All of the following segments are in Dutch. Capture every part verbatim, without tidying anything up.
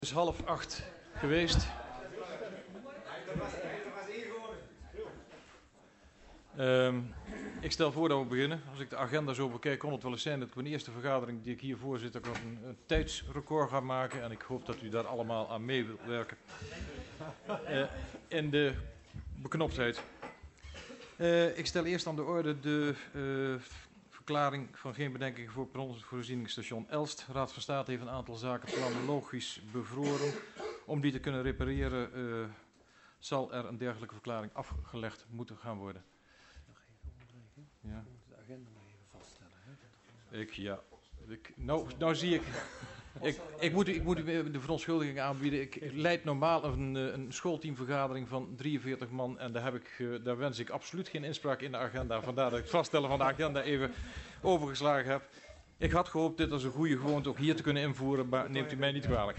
Het is half acht geweest. Um, ik stel voor dat we beginnen. Als ik de agenda zo bekijk, kon het wel eens zijn dat ik mijn eerste vergadering die ik hier voorzit, ook een, een tijdsrecord ga maken. En ik hoop dat u daar allemaal aan mee wilt werken. Uh, in de beknoptheid. Uh, ik stel eerst aan de orde de uh, verklaring van geen bedenkingen voor perronvoorzieningsstation Elst. De Raad van State heeft een aantal zaken planologisch bevroren. Om die te kunnen repareren uh, zal er een dergelijke verklaring afgelegd moeten gaan worden. Nog even onderbreken. Ja. We moeten de agenda nog even vaststellen. Hè? Ik, ja. Ik, nou, nou zie ik... Ik, ik, moet, ik moet u de verontschuldiging aanbieden. Ik leid normaal een, een schoolteamvergadering van drieënveertig man. En daar, heb ik, daar wens ik absoluut geen inspraak in de agenda. Vandaar dat ik het vaststellen van de agenda even overgeslagen heb. Ik had gehoopt dit als een goede gewoonte ook hier te kunnen invoeren. Maar neemt u mij niet kwalijk.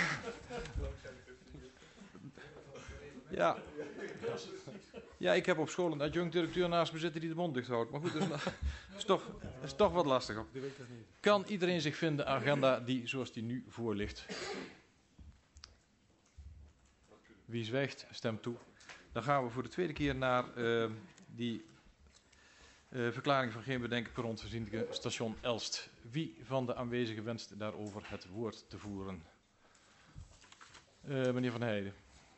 Ja. Ja, ik heb op school een adjunct-directeur naast me zitten die de mond dicht houdt. Maar goed, dat is, is, toch, is toch wat lastig. Kan iedereen zich vinden agenda die zoals die nu voor ligt? Wie zwijgt, stemt toe. Dan gaan we voor de tweede keer naar uh, die uh, verklaring van geen bedenken per rondvoorziening station Elst. Wie van de aanwezigen wenst daarover het woord te voeren? Uh, meneer Van Heijden.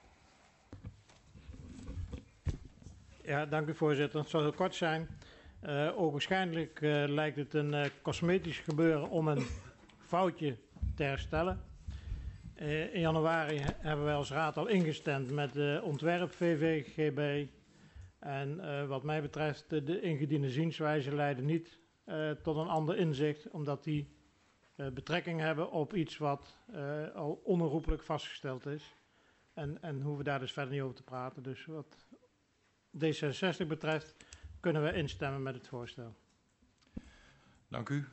Ja, dank u voorzitter. Het zal heel kort zijn. Uh, ogenschijnlijk uh, lijkt het een uh, cosmetisch gebeuren om een foutje te herstellen. Uh, in januari hebben wij als raad al ingestemd met de ontwerp V V G B. En uh, wat mij betreft de, de ingediende zienswijzen leiden niet uh, tot een ander inzicht, omdat die uh, betrekking hebben op iets wat uh, al onherroepelijk vastgesteld is. En, en hoeven daar dus verder niet over te praten. Dus wat D zesenzestig betreft kunnen we instemmen met het voorstel. Dank u.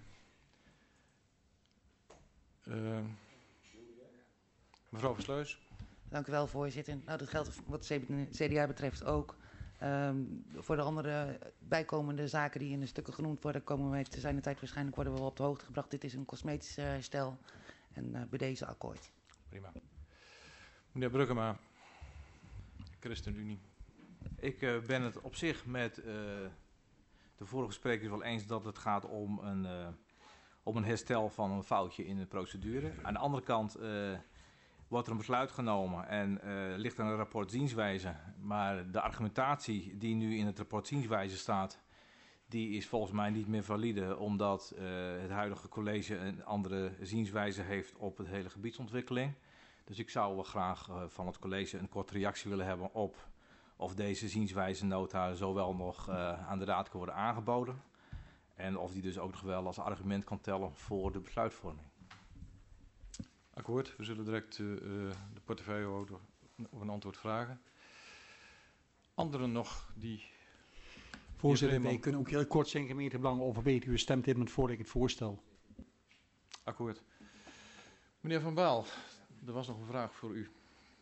Uh, mevrouw Versluis. Dank u wel, voorzitter. Nou, dat geldt wat de C D A betreft ook. Um, voor de andere bijkomende zaken die in de stukken genoemd worden, komen wij te zijn de tijd waarschijnlijk worden we wel op de hoogte gebracht. Dit is een cosmetisch uh, herstel en uh, bij deze akkoord. Prima. Meneer Bruggema, ChristenUnie. Ik uh, ben het op zich met uh, de vorige sprekers wel eens dat het gaat om een, uh, om een herstel van een foutje in de procedure. Aan de andere kant uh, wordt er een besluit genomen en uh, ligt er een rapport zienswijze. Maar de argumentatie die nu in het rapport zienswijze staat, die is volgens mij niet meer valide, omdat uh, het huidige college een andere zienswijze heeft op het hele gebiedsontwikkeling. Dus ik zou wel graag uh, van het college een korte reactie willen hebben op of deze zienswijze nota zowel nog uh, aan de raad kan worden aangeboden. En of die dus ook nog wel als argument kan tellen voor de besluitvorming. Akkoord, we zullen direct uh, de portefeuillehouder op een antwoord vragen. Anderen nog die... Voorzitter, wij kunnen ook heel kort zijn gemeentebelangen overwegen. U stemt in met voor ik het voorstel. Akkoord. Meneer Van Baal, er was nog een vraag voor u.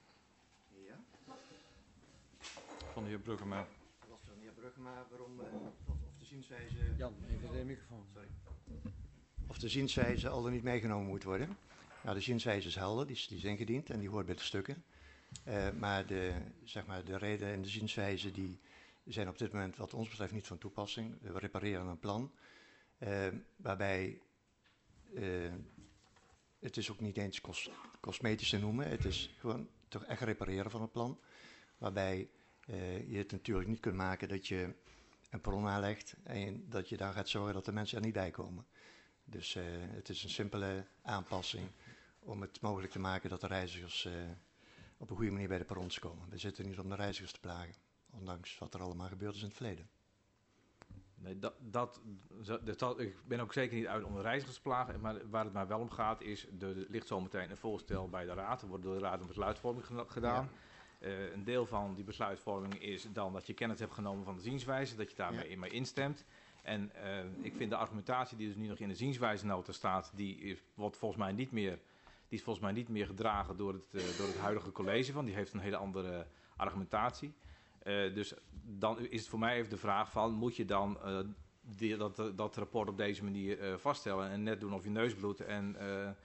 Van de heer Bruggema. Dat was van de heer Bruggema, waarom, uh, of de zienswijze... Jan, even de microfoon. Sorry. Of de zienswijze al dan niet meegenomen moet worden. Nou, de zienswijze is helder, die is, die is ingediend en die hoort bij de stukken. Uh, maar, de, zeg maar de reden en de zienswijze die zijn op dit moment wat ons betreft niet van toepassing. We repareren een plan uh, waarbij uh, het is ook niet eens cos, cosmetisch te noemen. Het is gewoon toch echt repareren van het plan. Waarbij uh, je het natuurlijk niet kunt maken dat je een perron aanlegt en dat je dan gaat zorgen dat de mensen er niet bij komen. Dus uh, het is een simpele aanpassing om het mogelijk te maken dat de reizigers uh, op een goede manier bij de perrons komen. We zitten niet om de reizigers te plagen, ondanks wat er allemaal gebeurd is in het verleden. Nee, dat, dat, dat, ik ben ook zeker niet uit om de reizigers te plagen, maar waar het mij wel om gaat is, er ligt zometeen een voorstel bij de raad, er wordt door de raad een besluitvorming gedaan. Ja. Uh, een deel van die besluitvorming is dan dat je kennis hebt genomen van de zienswijze, dat je daarmee ja. mee instemt. En uh, ik vind de argumentatie die dus nu nog in de zienswijzenota staat, die is, wordt volgens mij niet meer, die is volgens mij niet meer gedragen door het, uh, door het huidige college, want die heeft een hele andere argumentatie. Uh, dus dan is het voor mij even de vraag van, moet je dan uh, die, dat, dat rapport op deze manier uh, vaststellen en net doen of je neus bloedt en uh,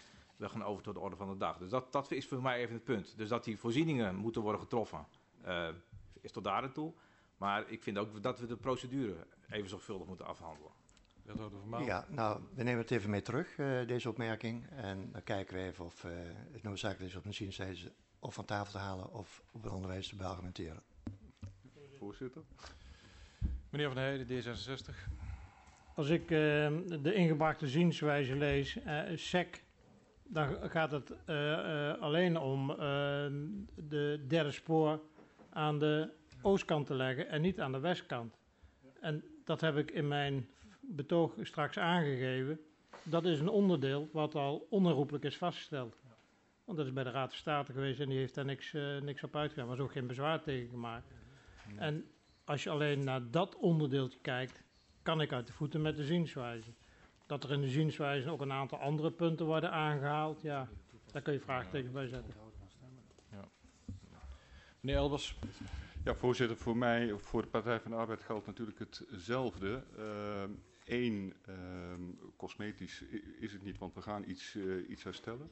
we gaan over tot de orde van de dag. Dus dat, dat is voor mij even het punt. Dus dat die voorzieningen moeten worden getroffen, uh, is tot daar aan toe. Maar ik vind ook dat we de procedure even zorgvuldig moeten afhandelen. Ja, nou, we nemen het even mee terug, uh, deze opmerking. En dan kijken we even of uh, het noodzakelijk is op een zienswijze of van tafel te halen of op een andere wijze te beargumenteren. Voorzitter. Meneer Van Heijden, D zesenzestig. Als ik uh, de ingebrachte zienswijze lees, uh, S E C, dan gaat het uh, uh, alleen om uh, de derde spoor aan de oostkant te leggen en niet aan de westkant. En dat heb ik in mijn betoog straks aangegeven. Dat is een onderdeel wat al onherroepelijk is vastgesteld. Want dat is bij de Raad van State geweest en die heeft daar niks, uh, niks op uitgegaan. Er was ook geen bezwaar tegen gemaakt. Nee. En als je alleen naar dat onderdeeltje kijkt, kan ik uit de voeten met de zienswijze. Dat er in de zienswijze ook een aantal andere punten worden aangehaald, ja, daar kun je vraagtekens bij zetten. Ja. Meneer Elbers. Ja, voorzitter, voor mij, voor de Partij van de Arbeid geldt natuurlijk hetzelfde. Eén, uh, uh, cosmetisch is het niet, want we gaan iets, uh, iets herstellen.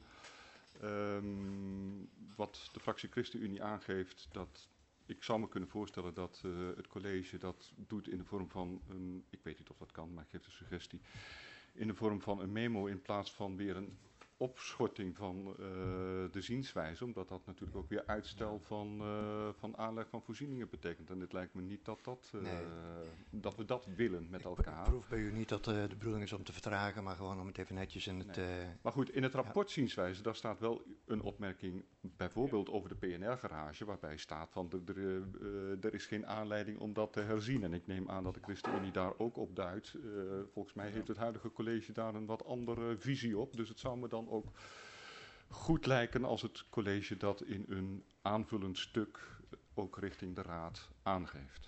Um, wat de fractie ChristenUnie aangeeft, dat ik zou me kunnen voorstellen dat uh, het college dat doet in de vorm van een, ik weet niet of dat kan, maar ik geef de suggestie, in de vorm van een memo in plaats van weer een opschorting van uh, de zienswijze, omdat dat natuurlijk ook weer uitstel van, uh, van aanleg van voorzieningen betekent. En het lijkt me niet dat, dat, uh, nee. dat we dat willen met ik elkaar. Ik proef bij u niet dat uh, de bedoeling is om te vertragen, maar gewoon om het even netjes in het... Nee. Uh, maar goed, in het rapport ja. zienswijze, daar staat wel een opmerking bijvoorbeeld over de P N R-garage, waarbij staat van er, er, uh, er is geen aanleiding om dat te herzien. En ik neem aan dat de ChristenUnie daar ook op duidt. Uh, volgens mij heeft het huidige college daar een wat andere visie op, dus het zou me dan ook goed lijken als het college dat in een aanvullend stuk ook richting de raad aangeeft.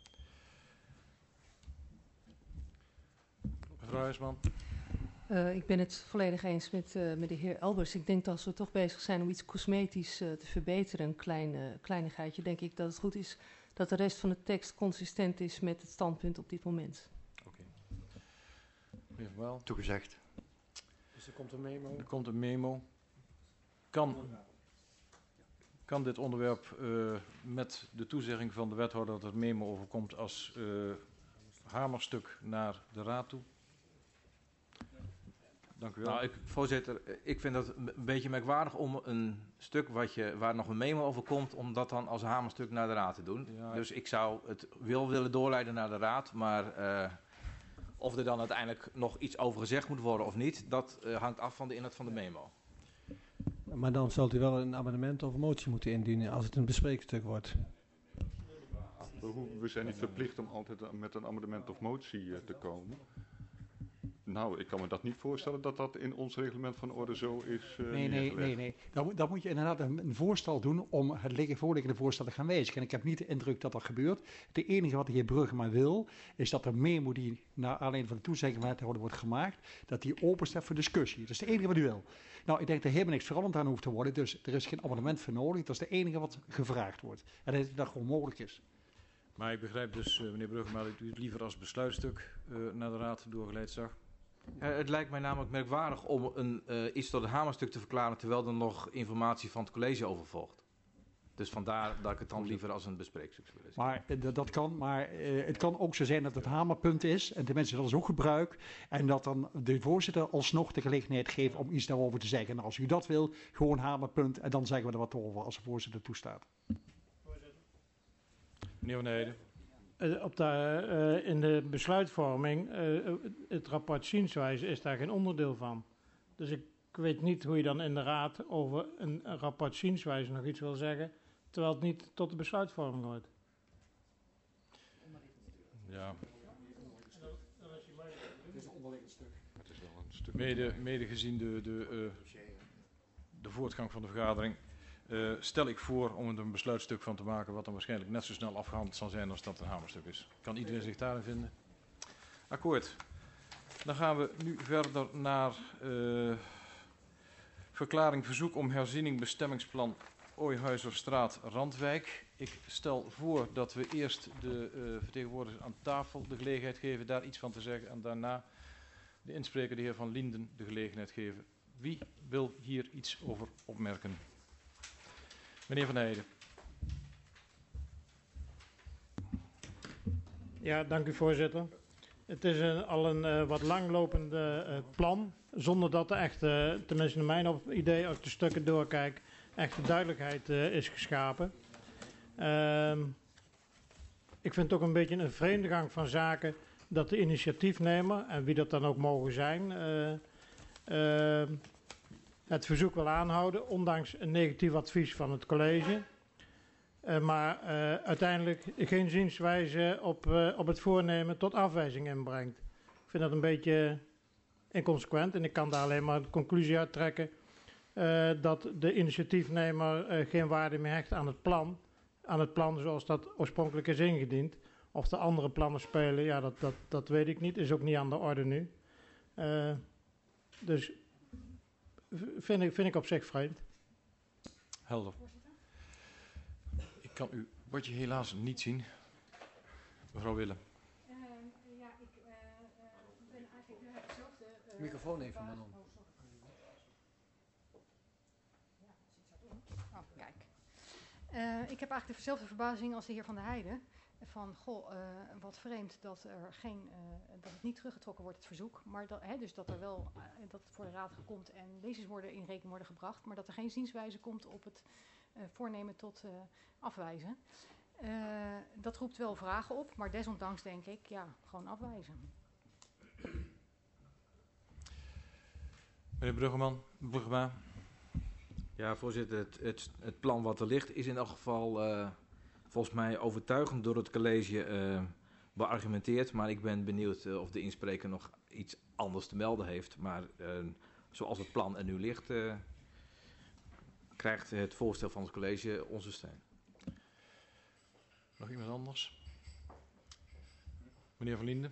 Mevrouw Huisman. Uh, ik ben het volledig eens met, uh, met de heer Elbers. Ik denk dat als we toch bezig zijn om iets cosmetisch uh, te verbeteren, een klein, uh, kleinigheidje, denk ik dat het goed is dat de rest van de tekst consistent is met het standpunt op dit moment. Oké. Okay. Wel. Toegezegd. Dus er komt een memo. Er komt een memo. Kan, kan dit onderwerp uh, met de toezegging van de wethouder dat het memo overkomt als uh, hamerstuk naar de raad toe? Dank u wel. Nou, ik, voorzitter, ik vind het een beetje merkwaardig om een stuk wat je, waar nog een memo over komt, om dat dan als hamerstuk naar de raad te doen. Ja, dus ik zou het wel willen doorleiden naar de raad, maar uh, of er dan uiteindelijk nog iets over gezegd moet worden of niet, dat uh, hangt af van de inhoud van de memo. Maar dan zult u wel een amendement of een motie moeten indienen als het een bespreekstuk wordt. We zijn niet verplicht om altijd met een amendement of motie uh, te komen. Nou, ik kan me dat niet voorstellen dat dat in ons reglement van orde zo is uh, Nee, nee, nee, nee. Dan, dan moet je inderdaad een, een voorstel doen om het liggen voorliggende voorstel te gaan wijzigen. En ik heb niet de indruk dat dat gebeurt. Het enige wat de heer Bruggeman wil, is dat er memo die naar aanleiding van de toezegging van wethouder wordt gemaakt, dat die openstaat voor discussie. Dat is het enige wat u wil. Nou, ik denk dat er helemaal niks veranderd aan hoeft te worden, dus er is geen amendement voor nodig. Dat is het enige wat gevraagd wordt. En dat dat gewoon mogelijk is. Maar ik begrijp dus, uh, meneer Bruggeman, dat u het liever als besluitstuk uh, naar de raad doorgeleid zag. Uh, het lijkt mij namelijk merkwaardig om een, uh, iets tot een hamerstuk te verklaren, terwijl er nog informatie van het college over volgt. Dus vandaar dat ik het dan liever als een bespreekstuk wil lezen. Maar uh, dat kan, maar uh, het kan ook zo zijn dat het hamerpunt is en de mensen dat is ook gebruik. En dat dan de voorzitter alsnog de gelegenheid geeft om iets daarover te zeggen. En als u dat wil, gewoon hamerpunt en dan zeggen we er wat over als de voorzitter toestaat. Meneer Van Heijden. Uh, op de, uh, in de besluitvorming, uh, het rapport zienswijze is daar geen onderdeel van. Dus ik weet niet hoe je dan in de raad over een, een rapport zienswijze nog iets wil zeggen, terwijl het niet tot de besluitvorming hoort. Ja. Het is een onderliggend stuk. Het is wel een stuk. Mede, mede gezien de, de, uh, de voortgang van de vergadering. Uh, stel ik voor om er een besluitstuk van te maken wat dan waarschijnlijk net zo snel afgehandeld zal zijn als dat een hamerstuk is. Kan iedereen zich daarin vinden? Akkoord. Dan gaan we nu verder naar uh, verklaring verzoek om herziening bestemmingsplan Ooihuizerstraat Randwijk. Ik stel voor dat we eerst de uh, vertegenwoordigers aan tafel de gelegenheid geven daar iets van te zeggen en daarna de inspreker, de heer Van Linden, de gelegenheid geven Wie wil hier iets over opmerken? Meneer Van Heijden. Ja, dank u voorzitter. Het is een, al een uh, wat langlopende uh, plan, zonder dat er echt, uh, tenminste naar mijn op idee, als ik de stukken doorkijk, echte duidelijkheid uh, is geschapen. Uh, ik vind het ook een beetje een vreemde gang van zaken dat de initiatiefnemer, en wie dat dan ook mogen zijn, uh, uh, het verzoek wil aanhouden, ondanks een negatief advies van het college. Uh, maar uh, uiteindelijk geen zienswijze op, uh, op het voornemen tot afwijzing inbrengt. Ik vind dat een beetje inconsequent en ik kan daar alleen maar de conclusie uit trekken uh, dat de initiatiefnemer uh, geen waarde meer hecht aan het plan. Aan het plan zoals dat oorspronkelijk is ingediend. Of de andere plannen spelen, ja, dat, dat, dat weet ik niet. Is ook niet aan de orde nu. Uh, dus vind ik, vind ik op zich vreemd. Helder. Ik kan uw bordje helaas niet zien. Mevrouw Willem. Uh, ja, ik uh, uh, ben eigenlijk uh, hetzelfde... Uh, Microfoon even, Manon. Oh, kijk. Uh, ik heb eigenlijk dezelfde verbazing als de heer Van der Heijden. Van, goh, uh, wat vreemd dat, er geen, uh, dat het niet teruggetrokken wordt, het verzoek. Maar dat, hè, dus dat er wel uh, dat het voor de raad komt en lezers worden in rekening worden gebracht. Maar dat er geen zienswijze komt op het uh, voornemen tot uh, afwijzen. Uh, dat roept wel vragen op, maar desondanks denk ik, ja, gewoon afwijzen. Meneer Bruggeman, Bruggeman. Ja, voorzitter, het, het, het plan wat er ligt is in elk geval uh, volgens mij overtuigend door het college uh, beargumenteerd. Maar ik ben benieuwd uh, of de inspreker nog iets anders te melden heeft. Maar uh, zoals het plan er nu ligt, uh, krijgt het voorstel van het college onze steun. Nog iemand anders? Meneer Van Linden.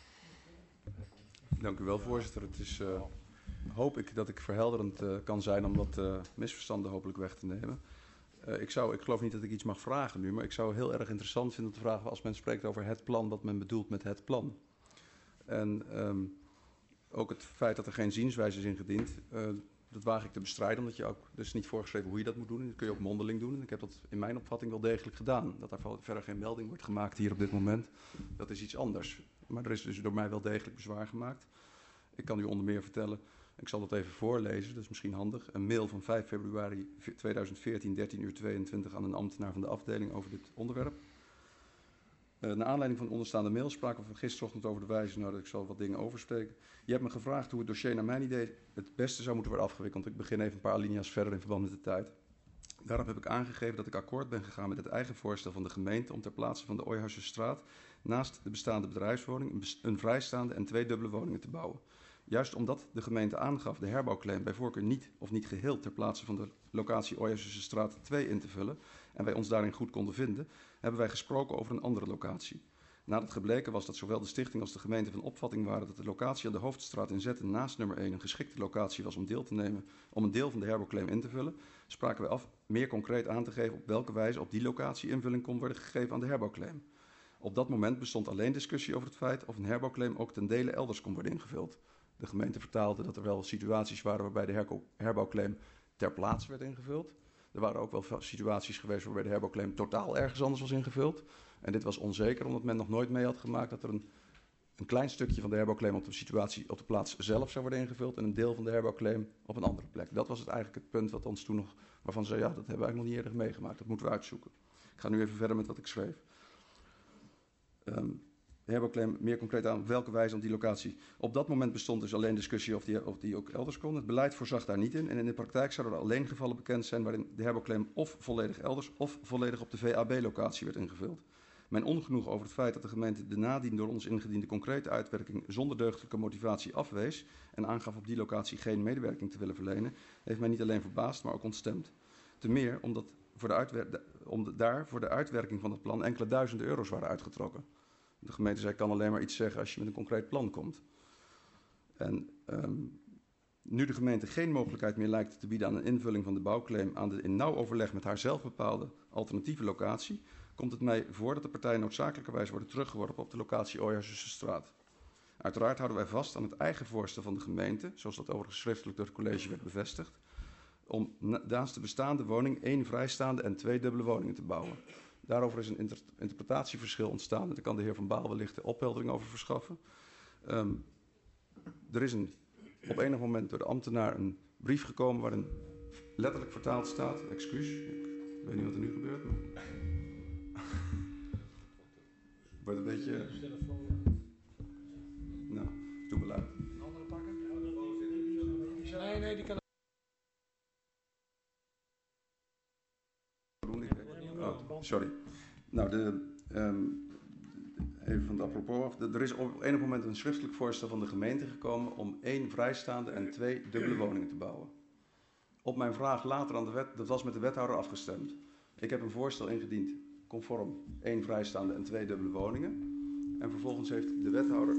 Dank u wel, voorzitter. Het is, uh, hoop ik dat ik verhelderend uh, kan zijn om wat uh, misverstanden hopelijk weg te nemen. Uh, ik, zou, ik geloof niet dat ik iets mag vragen nu, maar ik zou het heel erg interessant vinden om te vragen als men spreekt over het plan, wat men bedoelt met het plan. En um, ook het feit dat er geen zienswijze is ingediend, uh, dat waag ik te bestrijden, omdat je ook, er is niet voorgeschreven hoe je dat moet doen. Dat kun je ook mondeling doen. En ik heb dat in mijn opvatting wel degelijk gedaan. Dat daar verder geen melding wordt gemaakt hier op dit moment, dat is iets anders. Maar er is dus door mij wel degelijk bezwaar gemaakt. Ik kan u onder meer vertellen, ik zal dat even voorlezen, dat is misschien handig. Een mail van vijf februari tweeduizend veertien, dertien uur tweeëntwintig aan een ambtenaar van de afdeling over dit onderwerp. Uh, naar aanleiding van de onderstaande mail spraken we gisterochtend over de wijze, nou dat ik zal wat dingen oversteken. Je hebt me gevraagd hoe het dossier naar mijn idee het beste zou moeten worden afgewikkeld. Ik begin even een paar alinea's verder in verband met de tijd. Daarop heb ik aangegeven dat ik akkoord ben gegaan met het eigen voorstel van de gemeente om ter plaatse van de Ooihuizenstraat naast de bestaande bedrijfswoning een vrijstaande en twee dubbele woningen te bouwen. Juist omdat de gemeente aangaf de herbouwclaim bij voorkeur niet of niet geheel ter plaatse van de locatie Ooihuizenstraat twee in te vullen en wij ons daarin goed konden vinden, hebben wij gesproken over een andere locatie. Nadat gebleken was dat zowel de stichting als de gemeente van opvatting waren dat de locatie aan de Hoofdstraat in Zetten naast nummer één een geschikte locatie was om deel te nemen om een deel van de herbouwclaim in te vullen, spraken wij af meer concreet aan te geven op welke wijze op die locatie invulling kon worden gegeven aan de herbouwclaim. Op dat moment bestond alleen discussie over het feit of een herbouwclaim ook ten dele elders kon worden ingevuld. De gemeente vertaalde dat er wel situaties waren waarbij de herbouwclaim ter plaatse werd ingevuld. Er waren ook wel situaties geweest waarbij de herbouwclaim totaal ergens anders was ingevuld. En dit was onzeker omdat men nog nooit mee had gemaakt dat er een, een klein stukje van de herbouwclaim op de situatie op de plaats zelf zou worden ingevuld en een deel van de herbouwclaim op een andere plek. Dat was het eigenlijk het punt wat ons toen nog, waarvan ze ja, dat hebben we eigenlijk nog niet eerder meegemaakt. Dat moeten we uitzoeken. Ik ga nu even verder met wat ik schreef. Um, de herbouwclaim meer concreet aan op welke wijze aan die locatie. Op dat moment bestond dus alleen discussie of die, of die ook elders kon. Het beleid voorzag daar niet in. En in de praktijk zouden er alleen gevallen bekend zijn waarin de herbouwclaim of volledig elders of volledig op de V A B-locatie werd ingevuld. Mijn ongenoegen over het feit dat de gemeente de nadien door ons ingediende concrete uitwerking zonder deugdelijke motivatie afwees en aangaf op die locatie geen medewerking te willen verlenen, heeft mij niet alleen verbaasd, maar ook ontstemd. Te meer omdat voor de uitwer- om de, daar voor de uitwerking van het plan enkele duizenden euro's waren uitgetrokken. De gemeente zei, kan alleen maar iets zeggen als je met een concreet plan komt. En um, nu de gemeente geen mogelijkheid meer lijkt te bieden aan een invulling van de bouwclaim aan de in nauw overleg met haar zelf bepaalde alternatieve locatie, komt het mij voor dat de partijen noodzakelijkerwijs worden teruggeworpen op de locatie Ooihuizenstraat. Uiteraard houden wij vast aan het eigen voorstel van de gemeente, zoals dat overigens schriftelijk door het college werd bevestigd, om naast de bestaande woning één vrijstaande en twee dubbele woningen te bouwen. Daarover is een inter interpretatieverschil ontstaan en daar kan de heer Van Baal wellicht de opheldering over verschaffen. Um, er is een, op enig moment door de ambtenaar een brief gekomen waarin letterlijk vertaald staat, excuus, ik weet niet wat er nu gebeurt, maar... wordt een beetje... Nou, doe me luid. Een andere pakken? Nee, nee, die kan... Oh, sorry. Nou, de, um, even van het apropos af. De, er is op enig moment een schriftelijk voorstel van de gemeente gekomen om één vrijstaande en twee dubbele woningen te bouwen. Op mijn vraag later aan de wet, dat was met de wethouder afgestemd. Ik heb een voorstel ingediend, conform één vrijstaande en twee dubbele woningen. En vervolgens heeft de wethouder...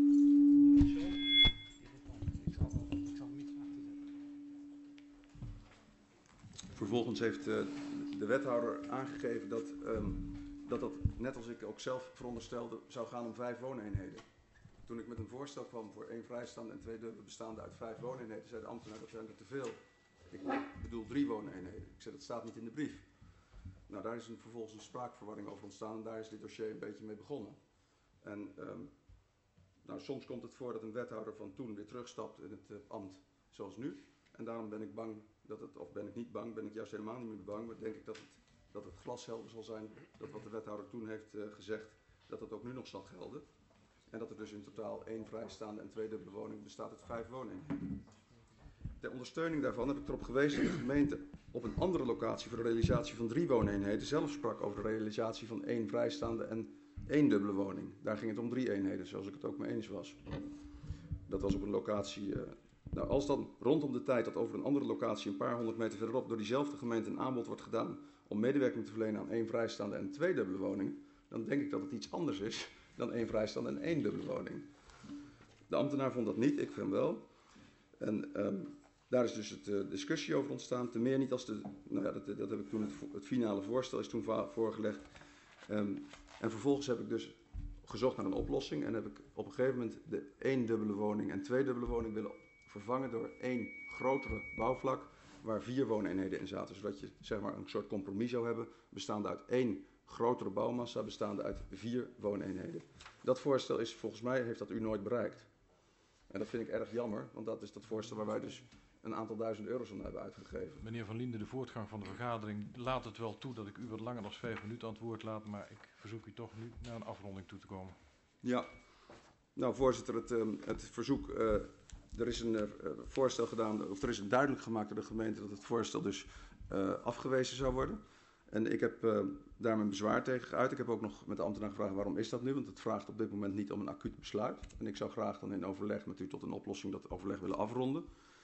Vervolgens heeft uh, de wethouder aangegeven dat, um, dat dat, net als ik ook zelf veronderstelde, zou gaan om vijf wooneenheden. Toen ik met een voorstel kwam voor één vrijstaande en twee dubbele bestaande uit vijf wooneenheden, zei de ambtenaar dat zijn er te veel. Ik bedoel drie wooneenheden. Ik zei dat staat niet in de brief. Nou, daar is een, vervolgens een spraakverwarring over ontstaan en daar is dit dossier een beetje mee begonnen. En um, nou, soms komt het voor dat een wethouder van toen weer terugstapt in het uh, ambt zoals nu. En daarom ben ik bang dat het, of ben ik niet bang, ben ik juist helemaal niet meer bang, maar denk ik dat het, dat het glashelder zal zijn dat wat de wethouder toen heeft uh, gezegd, dat dat ook nu nog zal gelden. En dat er dus in totaal één vrijstaande en twee dubbele woningen bestaat uit vijf woningen. Ter ondersteuning daarvan heb ik erop gewezen dat de gemeente op een andere locatie voor de realisatie van drie wooneenheden zelf sprak over de realisatie van één vrijstaande en één dubbele woning. Daar ging het om drie eenheden, zoals ik het ook mee eens was. Dat was op een locatie... Uh, nou, als dan rondom de tijd dat over een andere locatie een paar honderd meter verderop door diezelfde gemeente een aanbod wordt gedaan om medewerking te verlenen aan één vrijstaande en twee dubbele woningen, dan denk ik dat het iets anders is dan één vrijstaande en één dubbele woning. De ambtenaar vond dat niet, ik vind wel. En um, daar is dus het uh, discussie over ontstaan. Ten meer niet als de, nou ja, dat, dat heb ik toen, het, het finale voorstel is toen voorgelegd. Um, en vervolgens heb ik dus gezocht naar een oplossing en heb ik op een gegeven moment de één dubbele woning en twee dubbele woning willen vervangen door één grotere bouwvlak waar vier wooneenheden in zaten. Zodat je zeg maar een soort compromis zou hebben, bestaande uit één grotere bouwmassa, bestaande uit vier wooneenheden. Dat voorstel is, volgens mij heeft dat u nooit bereikt. En dat vind ik erg jammer, want dat is dat voorstel waar wij dus een aantal duizend euro's aan hebben uitgegeven. Meneer Van Liende, de voortgang van de vergadering laat het wel toe dat ik u wat langer dan vijf minuten aan het woord laat, maar ik verzoek u toch nu naar een afronding toe te komen. Ja, nou voorzitter, het, um, het verzoek, uh, er is een uh, voorstel gedaan, of er is duidelijk gemaakt door de gemeente dat het voorstel dus uh, afgewezen zou worden. En ik heb uh, daar mijn bezwaar tegen geuit. Ik heb ook nog met de ambtenaar gevraagd waarom is dat nu, want het vraagt op dit moment niet om een acuut besluit. En ik zou graag dan in overleg met u tot een oplossing dat overleg willen afronden.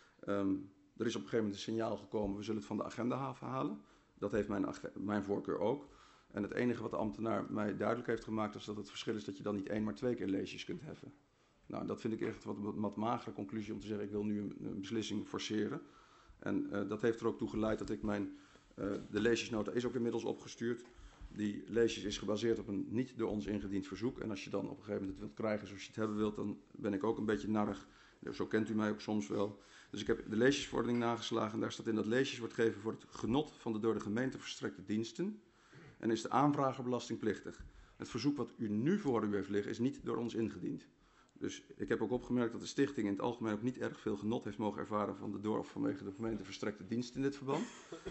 Um, er is op een gegeven moment een signaal gekomen, we zullen het van de agenda halen. Dat heeft mijn, mijn voorkeur ook. En het enige wat de ambtenaar mij duidelijk heeft gemaakt is dat het verschil is dat je dan niet één, maar twee keer leesjes kunt heffen. Nou, dat vind ik echt wat een wat magere conclusie om te zeggen ik wil nu een, een beslissing forceren. En uh, dat heeft er ook toe geleid dat ik mijn, uh, de leesjesnota is ook inmiddels opgestuurd. Die leesjes is gebaseerd op een niet door ons ingediend verzoek. En als je dan op een gegeven moment het wilt krijgen zoals je het hebben wilt, dan ben ik ook een beetje narrig. Zo kent u mij ook soms wel. Dus ik heb de leesjesverordening nageslagen en daar staat in dat leesjes wordt gegeven voor het genot van de door de gemeente verstrekte diensten. En is de aanvrager belastingplichtig. Het verzoek wat u nu voor u heeft liggen is niet door ons ingediend. Dus ik heb ook opgemerkt dat de stichting in het algemeen ook niet erg veel genot heeft mogen ervaren van de door of vanwege de gemeente verstrekte dienst in dit verband.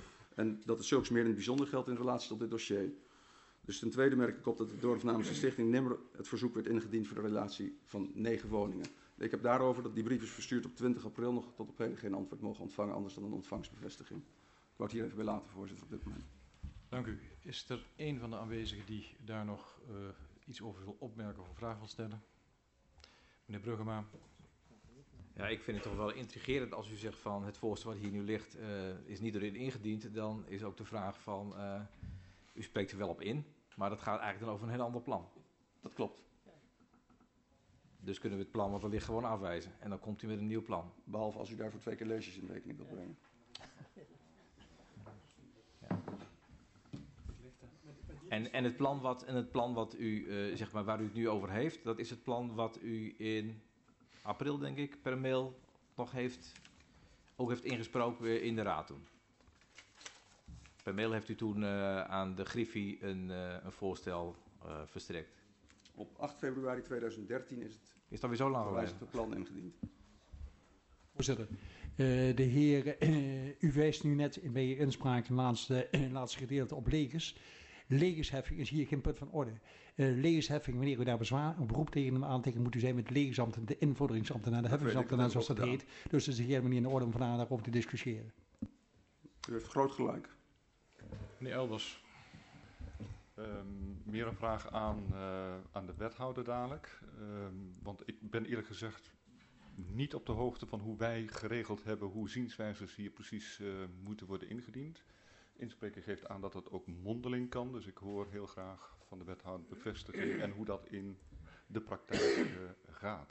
En dat het zulks meer in het bijzonder geldt in relatie tot dit dossier. Dus ten tweede merk ik op dat het door of namens de stichting nimmer het verzoek werd ingediend voor de relatie van negen woningen. Ik heb daarover, dat die brief is verstuurd op twintig april, nog tot op heden geen antwoord mogen ontvangen, anders dan een ontvangstbevestiging. Ik wou het hier even bij laten, voorzitter, op dit moment. Dank u. Is er een van de aanwezigen die daar nog uh, iets over wil opmerken of een vraag wil stellen? Meneer Bruggema. Ja, ik vind het toch wel intrigerend als u zegt van het voorstel wat hier nu ligt uh, is niet door u ingediend. Dan is ook de vraag van, uh, u spreekt er wel op in, maar dat gaat eigenlijk dan over een heel ander plan. Dat klopt. Dus kunnen we het plan wat er ligt gewoon afwijzen. En dan komt u met een nieuw plan. Behalve als u daarvoor twee keer leesjes in rekening wilt brengen. Ja. En, en, het plan wat, en het plan wat u, uh, zeg maar, waar u het nu over heeft, dat is het plan wat u in april, denk ik, per mail nog heeft, ook heeft ingesproken in de raad toen. Per mail heeft u toen uh, aan de Griffie een, uh, een voorstel uh, verstrekt. Op acht februari tweeduizend dertien is het, is dat weer zo lang geleden? het plan ingediend. Voorzitter, uh, de heer, uh, u wijst nu net bij je inspraak in het laatste, uh, laatste gedeelte op legers. Legersheffing is hier geen punt van orde. Uh, legersheffing, wanneer u daar bezwaar, een beroep tegen hem aantekent, moet u zijn met de legersamten, de invorderingsambtenaar, de heffingsambtenaar, zoals dat heet. Dus het is helemaal niet in orde om vandaag daarover te discussiëren. U heeft groot gelijk. Meneer Elbers. Um, meer een vraag aan, uh, aan de wethouder dadelijk. Um, want ik ben eerlijk gezegd niet op de hoogte van hoe wij geregeld hebben hoe zienswijzers hier precies uh, moeten worden ingediend. Inspreker geeft aan dat het ook mondeling kan, dus ik hoor heel graag van de wethouder bevestiging en hoe dat in de praktijk uh, gaat.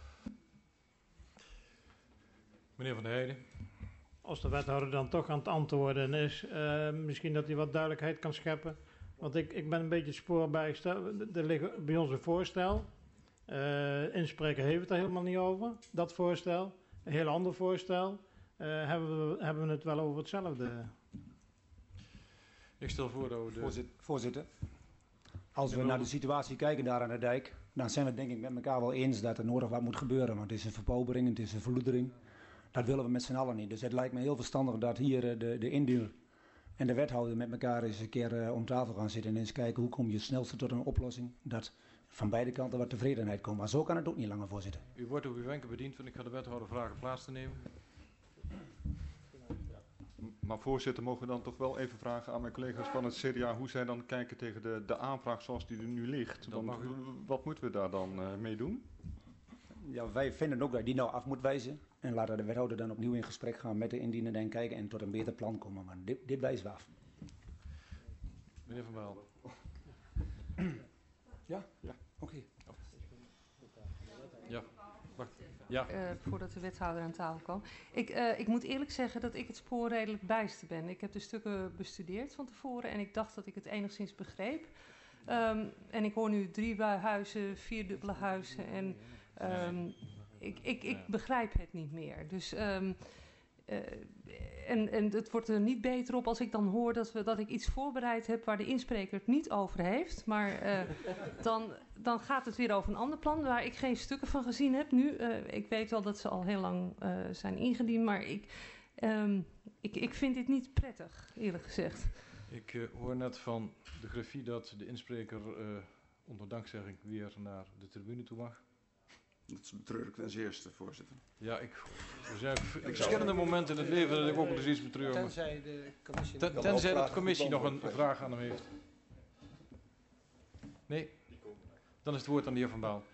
Meneer Van der Heijden. Als de wethouder dan toch aan het antwoorden is, uh, misschien dat hij wat duidelijkheid kan scheppen. Want ik, ik ben een beetje het spoor bijgesteld. Er ligt bij ons een voorstel. Uh, inspreker heeft het er helemaal niet over, dat voorstel. Een heel ander voorstel. Uh, hebben, we, hebben we het wel over hetzelfde? Ik stel voor dat we de... Voorzitter, voorzitter, als we naar de situatie kijken daar aan de dijk, dan zijn we het denk ik met elkaar wel eens dat er nodig wat moet gebeuren. Want het is een verpaupering, het is een verloedering. Dat willen we met z'n allen niet. Dus het lijkt me heel verstandig dat hier de, de indiener en de wethouder met elkaar eens een keer uh, om tafel gaan zitten en eens kijken hoe kom je het snelste tot een oplossing. Dat van beide kanten wat tevredenheid komt. Maar zo kan het ook niet langer, voorzitter. U wordt op uw wenken bediend, want ik ga de wethouder vragen plaats te nemen. Maar voorzitter, mogen we dan toch wel even vragen aan mijn collega's van het C D A hoe zij dan kijken tegen de, de aanvraag zoals die er nu ligt. Want, mag u... Wat moeten we daar dan uh, mee doen? Ja, wij vinden ook dat je die nou af moet wijzen. En laten de wethouder dan opnieuw in gesprek gaan met de indiener en kijken en tot een beter plan komen. Maar dit, dit wijzen we af. Meneer Van Baal. Ja? Ja. Oké. Okay. Ja. Wacht. Ja. Uh, voordat de wethouder aan tafel kwam. Ik, uh, ik moet eerlijk zeggen dat ik het spoor redelijk bijster ben. Ik heb de stukken bestudeerd van tevoren en ik dacht dat ik het enigszins begreep. Um, en ik hoor nu drie huizen, vier dubbele huizen en um, ik, ik, ik begrijp het niet meer. Dus um, uh, en, en het wordt er niet beter op als ik dan hoor dat, we, dat ik iets voorbereid heb waar de inspreker het niet over heeft. Maar uh, dan, dan gaat het weer over een ander plan waar ik geen stukken van gezien heb nu. Uh, ik weet wel dat ze al heel lang uh, zijn ingediend, maar ik, um, ik, ik vind dit niet prettig, eerlijk gezegd. Ik uh, hoor net van de Griffie dat de inspreker uh, onder dankzegging weer naar de tribune toe mag. Dat is betreurig ten zeerste, voorzitter. Ja, ik, er zijn verschillende momenten in het leven dat ik ook wel eens iets betreur. Tenzij de commissie, ten, tenzij dat de commissie nog een vraag aan hem heeft. Nee? Dan is het woord aan de heer Van Baal.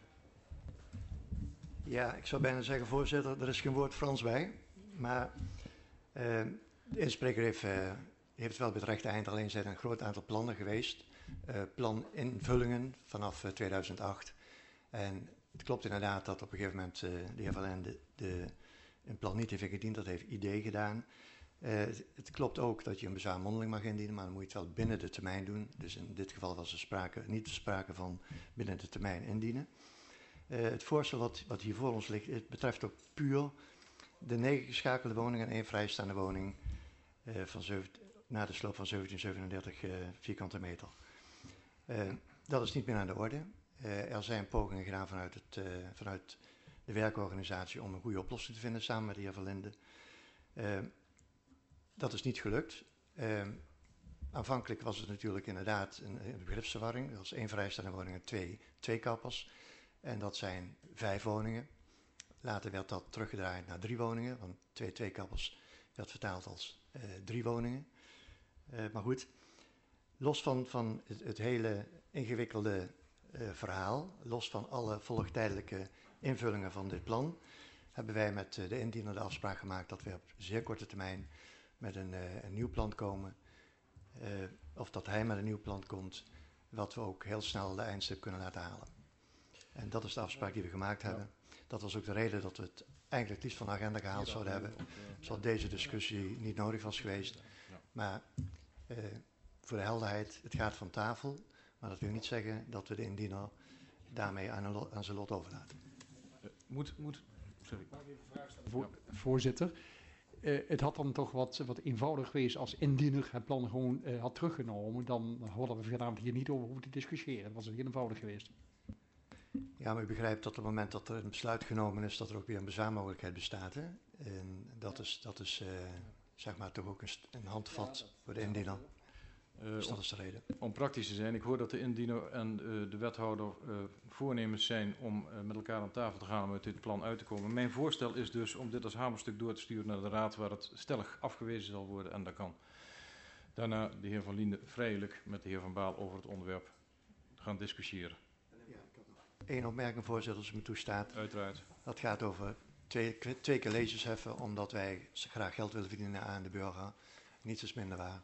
Ja, ik zou bijna zeggen, voorzitter, er is geen woord Frans bij. Maar uh, de inspreker heeft, uh, heeft wel bij het rechte eind, alleen zijn er een groot aantal plannen geweest. Uh, planinvullingen vanaf uh, tweeduizend acht. En het klopt inderdaad dat op een gegeven moment uh, de heer Van Lende de, een plan niet heeft ingediend. Dat heeft I D gedaan. Uh, het, het klopt ook dat je een bezwaar mondeling mag indienen, maar dan moet je het wel binnen de termijn doen. Dus in dit geval was er sprake, niet sprake van binnen de termijn indienen. Uh, het voorstel wat, wat hier voor ons ligt, het betreft ook puur de negen geschakelde woningen en één vrijstaande woning uh, van zeven, na de sloop van zeventien zevenendertig uh, vierkante meter. Uh, dat is niet meer aan de orde. Uh, er zijn pogingen gedaan vanuit, het, uh, vanuit de werkorganisatie om een goede oplossing te vinden samen met de heer Van Linde. Uh, dat is niet gelukt. Uh, aanvankelijk was het natuurlijk inderdaad een, een begripsverwarring. Er was één vrijstaande woning en twee tweekappers. En dat zijn vijf woningen. Later werd dat teruggedraaid naar drie woningen, want twee tweekappers werd vertaald als uh, drie woningen. Uh, maar goed, los van, van het, het hele ingewikkelde uh, verhaal, los van alle volgtijdelijke invullingen van dit plan, hebben wij met uh, de indiener de afspraak gemaakt dat we op zeer korte termijn met een, uh, een nieuw plan komen. Uh, of dat hij met een nieuw plan komt, wat we ook heel snel de eindstip kunnen laten halen. En dat is de afspraak die we gemaakt hebben. Dat was ook de reden dat we het eigenlijk het liefst van de agenda gehaald zouden hebben. Zodat deze discussie niet nodig was geweest. Maar uh, voor de helderheid, het gaat van tafel, maar dat wil niet zeggen dat we de indiener daarmee aan, een lot, aan zijn lot overlaten. Uh, moet, moet, sorry. Vo voorzitter, uh, het had dan toch wat, wat eenvoudig geweest als indiener het plan gewoon uh, had teruggenomen. Dan hadden we vanavond hier niet over hoeven te discussiëren. Dat was heel eenvoudig geweest. Ja, maar u begrijpt dat op het moment dat er een besluit genomen is, dat er ook weer een bezwaarmogelijkheid bestaat. Hè? En dat is, dat is uh, zeg maar toch ook een, een handvat voor de indiener. Uh, dus dat om, is de reden. Om praktisch te zijn, ik hoor dat de indiener en uh, de wethouder uh, voornemens zijn om uh, met elkaar aan tafel te gaan om uit dit plan uit te komen. Mijn voorstel is dus om dit als hamerstuk door te sturen naar de raad waar het stellig afgewezen zal worden en dat kan. Daarna de heer Van Liende vrijelijk met de heer Van Baal over het onderwerp gaan discussiëren. Eén opmerking, voorzitter, als u me toestaat. Uiteraard. Dat gaat over twee, twee keer legesheffen, omdat wij graag geld willen verdienen aan de burger. Niets is minder waar.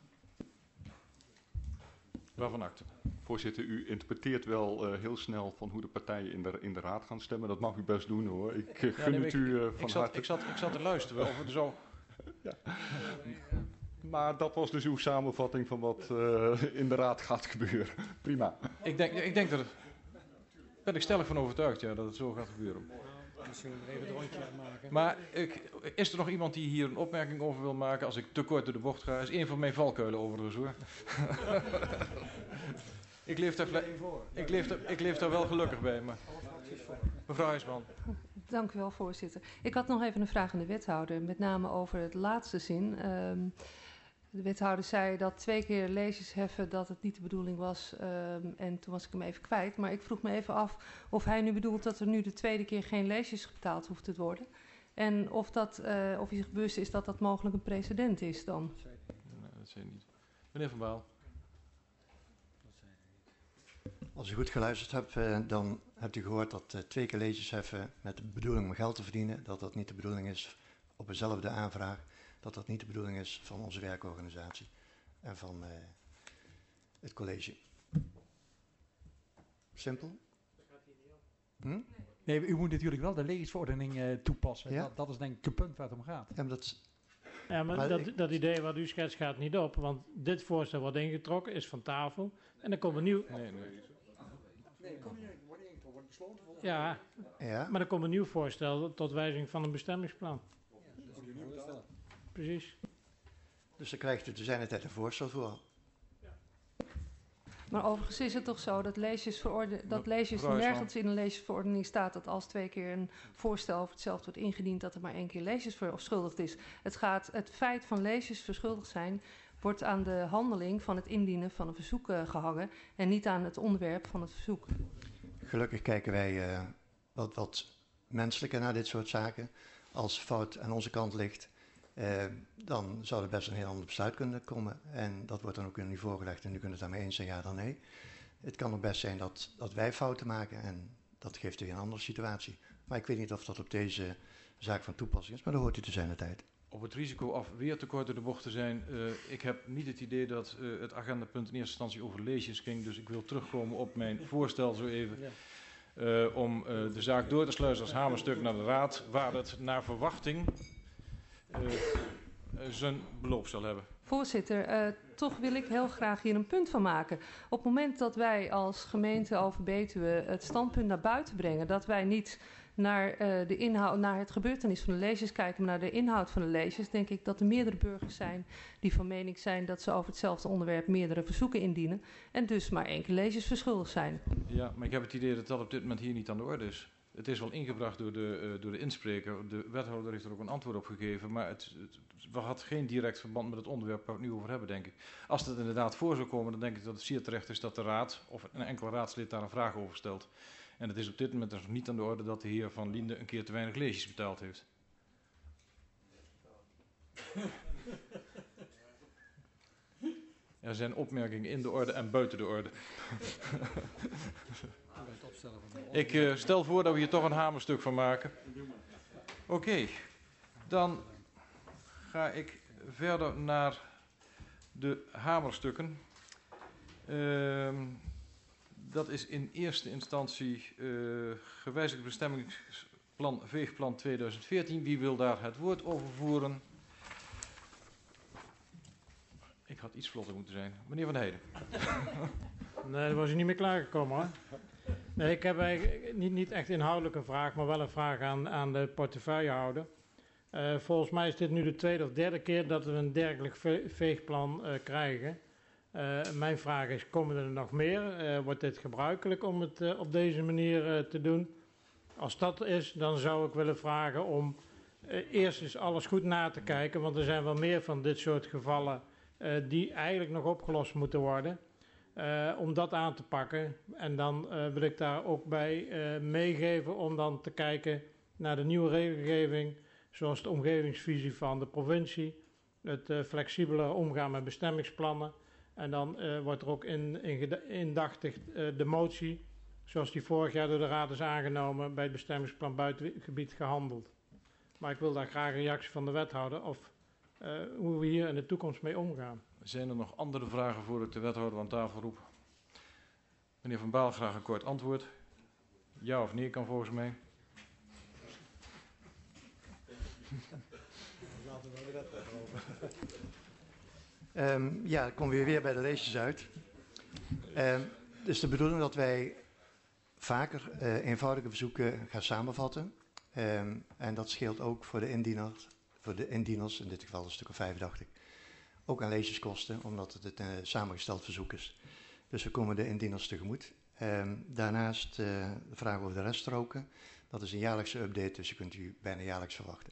Waarvan acte? Voorzitter, u interpreteert wel uh, heel snel van hoe de partijen in de, in de raad gaan stemmen. Dat mag u best doen hoor. Ik uh, gun ja, nee, het ik, u uh, van ik zat, harte. Ik zat, ik zat te luisteren of het zo... ja. Maar dat was dus uw samenvatting van wat uh, in de raad gaat gebeuren. Prima. Ik denk, ik denk dat het... Ben ik stellig van overtuigd, ja, dat het zo gaat gebeuren. Misschien even het rondje maken. Maar ik, is er nog iemand die hier een opmerking over wil maken als ik te kort door de bocht ga? Is één van mijn valkuilen overigens hoor. ik, leef daar, ik, leef daar, ik leef daar wel gelukkig bij. Maar. Mevrouw Huisman. Dank u wel, voorzitter. Ik had nog even een vraag aan de wethouder, met name over het laatste zin. Um, De wethouder zei dat twee keer leges heffen dat het niet de bedoeling was. Um, en toen was ik hem even kwijt. Maar ik vroeg me even af of hij nu bedoelt dat er nu de tweede keer geen leges betaald hoeft te worden. En of, dat, uh, of hij zich bewust is dat dat mogelijk een precedent is dan. Nee, dat zei hij niet. Meneer Van Baal. Als u goed geluisterd hebt, uh, dan hebt u gehoord dat uh, twee keer leges heffen met de bedoeling om geld te verdienen. Dat dat niet de bedoeling is op dezelfde aanvraag. Dat dat niet de bedoeling is van onze werkorganisatie en van uh, het college. Simpel? Hm? Nee, u moet natuurlijk wel de legesverordening uh, toepassen. Ja? Dat, dat is denk ik een punt waar het om gaat. Ja, maar dat, ja, maar maar dat, ik, dat idee wat u schetst gaat niet op, want dit voorstel wordt ingetrokken, is van tafel en dan komt een nieuw... Nee, nee. Nee, komt niet wordt ingetrokken, wordt besloten. Ja, ja, maar er komt een nieuw voorstel tot wijziging van een bestemmingsplan. Precies. dus dan krijgt u te zijn tijd een voorstel voor. Maar overigens is het toch zo dat leges, dat leges nergens in een legesverordening staat dat als twee keer een voorstel over hetzelfde wordt ingediend, dat er maar één keer leges verschuldigd is. Het, gaat, het feit van leges verschuldigd zijn wordt aan de handeling van het indienen van een verzoek uh, gehangen en niet aan het onderwerp van het verzoek. Gelukkig kijken wij uh, wat, wat menselijker naar dit soort zaken. Als fout aan onze kant ligt, Uh, dan zou er best een heel ander besluit kunnen komen. En dat wordt dan ook aan u voorgelegd en u kunt het daarmee eens zijn, ja dan nee. Het kan ook best zijn dat, dat wij fouten maken en dat geeft weer een andere situatie. Maar ik weet niet of dat op deze zaak van toepassing is, maar dan hoort u te zijn de tijd. Op het risico af weer te kort door de bocht te zijn. Uh, ik heb niet het idee dat uh, het agendapunt in eerste instantie over leges ging. Dus ik wil terugkomen op mijn voorstel zo even. Uh, om uh, de zaak door te sluizen als hamerstuk naar de raad, waar het naar verwachting Uh, uh, zijn beloop zal hebben. Voorzitter, uh, toch wil ik heel graag hier een punt van maken. Op het moment dat wij als gemeente Overbetuwe het standpunt naar buiten brengen, dat wij niet naar, uh, de inhoud, naar het gebeurtenis van de leges kijken, maar naar de inhoud van de leges, denk ik dat er meerdere burgers zijn die van mening zijn dat ze over hetzelfde onderwerp meerdere verzoeken indienen en dus maar één keer leges verschuldigd zijn. Ja, maar ik heb het idee dat dat op dit moment hier niet aan de orde is. Het is wel ingebracht door de, uh, door de inspreker. De wethouder heeft er ook een antwoord op gegeven. Maar het, het, het had geen direct verband met het onderwerp waar we het nu over hebben, denk ik. Als het inderdaad voor zou komen, dan denk ik dat het zeer terecht is dat de raad of een enkel raadslid daar een vraag over stelt. En het is op dit moment dus niet aan de orde dat de heer Van Liende een keer te weinig leges betaald heeft. Er zijn opmerkingen in de orde en buiten de orde. Ik uh, stel voor dat we hier toch een hamerstuk van maken. Oké, okay, dan ga ik verder naar de hamerstukken. Uh, dat is in eerste instantie uh, gewijzigd bestemmingsplan Veegplan tweeduizend veertien. Wie wil daar het woord over voeren? Ik had iets vlotter moeten zijn. Meneer Van Heijden. Nee, daar was je niet meer klaargekomen hoor. Nee, ik heb eigenlijk niet, niet echt inhoudelijk een vraag, maar wel een vraag aan, aan de portefeuillehouder. Uh, volgens mij is dit nu de tweede of derde keer dat we een dergelijk ve veegplan uh, krijgen. Uh, mijn vraag is, komen er nog meer? Uh, wordt dit gebruikelijk om het uh, op deze manier uh, te doen? Als dat is, dan zou ik willen vragen om uh, eerst eens alles goed na te kijken, want er zijn wel meer van dit soort gevallen uh, die eigenlijk nog opgelost moeten worden. Uh, om dat aan te pakken. En dan uh, wil ik daar ook bij uh, meegeven om dan te kijken naar de nieuwe regelgeving, zoals de omgevingsvisie van de provincie, het uh, flexibeler omgaan met bestemmingsplannen. En dan uh, wordt er ook in, in, indachtig uh, de motie, zoals die vorig jaar door de Raad is aangenomen, bij het bestemmingsplan buitengebied gehandeld. Maar ik wil daar graag een reactie van de wethouder of uh, hoe we hier in de toekomst mee omgaan. Zijn er nog andere vragen voor ik de wethouder aan tafel roep? Meneer Van Baal, graag een kort antwoord. Ja of nee kan volgens mij. Laten we wel de um, ja, dan komen we weer bij de races uit. Um, het is de bedoeling dat wij vaker uh, eenvoudige verzoeken gaan samenvatten. Um, en dat scheelt ook voor de indieners, voor de indieners, in dit geval een stuk of vijf, dacht ik. Ook aan lezerskosten, omdat het een uh, samengesteld verzoek is. Dus we komen de indieners tegemoet. Um, daarnaast uh, de vraag over de reststroken. Dat is een jaarlijkse update, dus je kunt u bijna jaarlijks verwachten.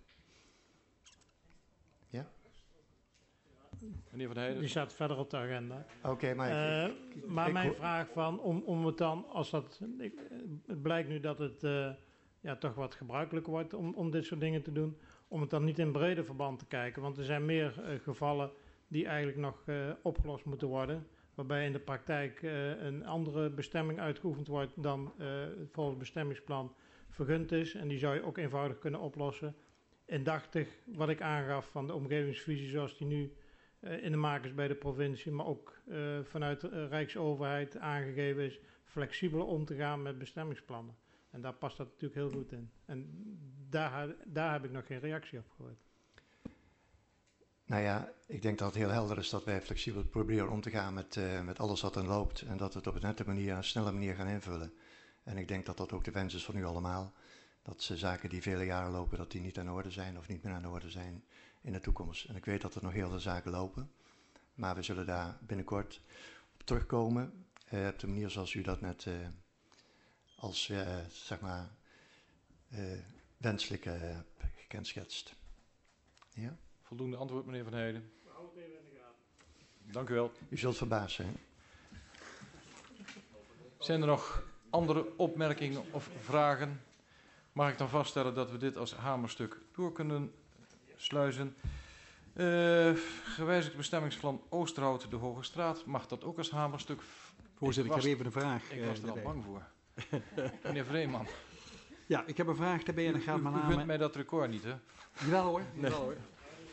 Ja? Meneer Van Heijden. Die staat verder op de agenda. Oké, okay, maar... Uh, ik, ik, maar ik, mijn ik, vraag van, om, om het dan, als dat... Ik, het blijkt nu dat het uh, ja, toch wat gebruikelijker wordt om, om dit soort dingen te doen. Om het dan niet in breder verband te kijken. Want er zijn meer uh, gevallen die eigenlijk nog uh, opgelost moeten worden. Waarbij in de praktijk uh, een andere bestemming uitgeoefend wordt dan uh, volgens het bestemmingsplan vergund is. En die zou je ook eenvoudig kunnen oplossen. Indachtig wat ik aangaf van de omgevingsvisie zoals die nu uh, in de maak is bij de provincie. Maar ook uh, vanuit de uh, Rijksoverheid aangegeven is flexibeler om te gaan met bestemmingsplannen. En daar past dat natuurlijk heel goed in. En daar, daar heb ik nog geen reactie op gehoord. Nou ja, ik denk dat het heel helder is dat wij flexibel proberen om te gaan met, uh, met alles wat er loopt. En dat we het op een nette manier, een snelle manier gaan invullen. En ik denk dat dat ook de wens is van u allemaal. Dat ze zaken die vele jaren lopen, dat die niet aan de orde zijn of niet meer aan de orde zijn in de toekomst. En ik weet dat er nog heel veel zaken lopen. Maar we zullen daar binnenkort op terugkomen. Uh, op de manier zoals u dat net uh, als, uh, zeg maar, uh, wenselijk uh, gekenschetst. Ja? Voldoende antwoord, meneer Van Heijden. We houden het even in de gaten. Dank u wel. U zult verbaasd zijn. Zijn er nog andere opmerkingen of vragen? Mag ik dan vaststellen dat we dit als hamerstuk door kunnen sluizen? Uh, gewijzigd bestemmingsplan Oosterhout de Hoge Straat. Mag dat ook als hamerstuk? Voorzitter, ik, ik heb even een vraag. Ik was er uh, al bang voor. Meneer Vreeman. Ja, ik heb een vraag daarbij en dan gaat mijn naam... U vindt mij dat record niet, hè? Jawel hoor. Nee. Jawel, hoor.